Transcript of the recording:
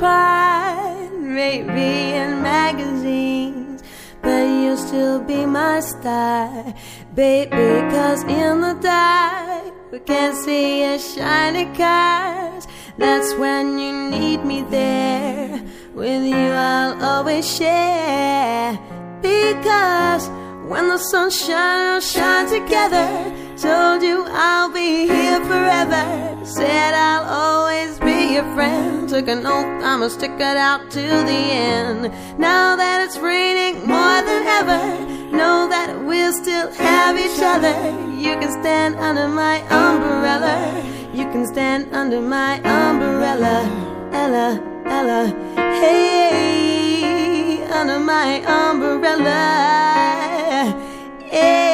apart, maybe in magazines, but you'll still be my star, baby. 'Cause in the dark we can't see your shiny cars. That's when you need me there. With you I'll always share, because when the sun shines, we'll shine together. Told you I'll be here forever. Said I'll always be your friend. Took an oath I'ma stick it out to the end. Now that it's raining more than ever, know that we'll still have each other. You can stand under my umbrella. You can stand under my umbrella. Ella, Ella, hey, under my umbrella. Hey.